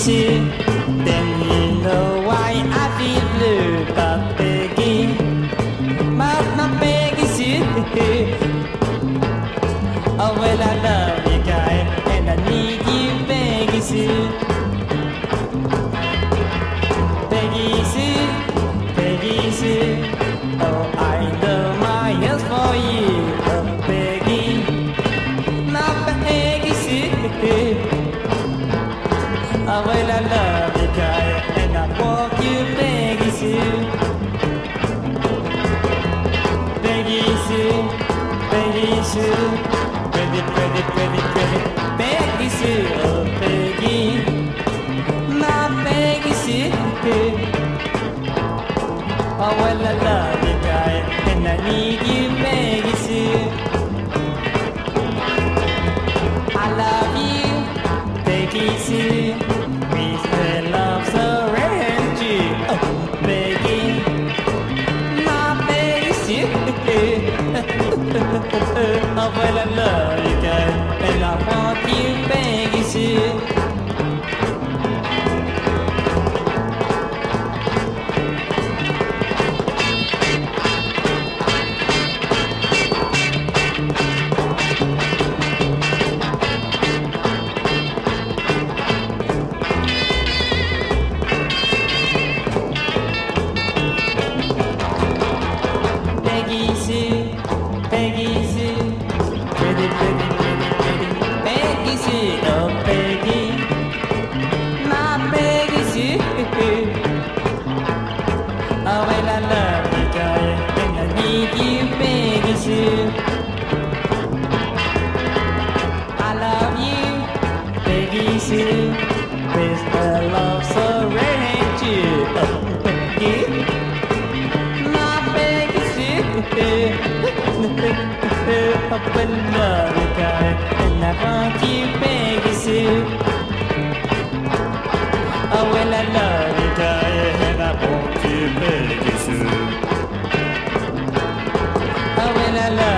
Sue. Then you know why I feel blue. But Peggy, but not Peggy Sue. Oh well, I love you, guy, and I need you, Peggy Sue. Peggy Sue, Peggy Sue. Oh, I know my hands for you. Oh, Peggy, not Peggy Sue. Oh, well, I love you, guy, and I want you, Peggy Sue. Peggy Sue, Peggy Sue. Pretty, pretty, pretty, pretty Peggy Sue. Oh, Peggy, not Peggy Sue. Oh, well, I love you, guy, and I need you, Peggy Sue. I love you, Peggy Sue. With her love so rare and true. Oh, Peggy, not Peggy Sue. Oh, well, I love you, guy, and I want you, Peggy Sue. Peggy Sue, Peggy Sue, pretty, pretty, pretty, pretty Peggy Sue. Oh, Peggy, my Peggy Sue. Oh, well, I love you, guy, and I need you, Peggy Sue. I love you, Peggy Sue, with her love so rare and true. Oh, Peggy, my Peggy Sue. I will love you, guy, and I want you, Peggy Sue. Oh, well, I love you, guy, and I want you, Peggy Sue. Oh, well, I love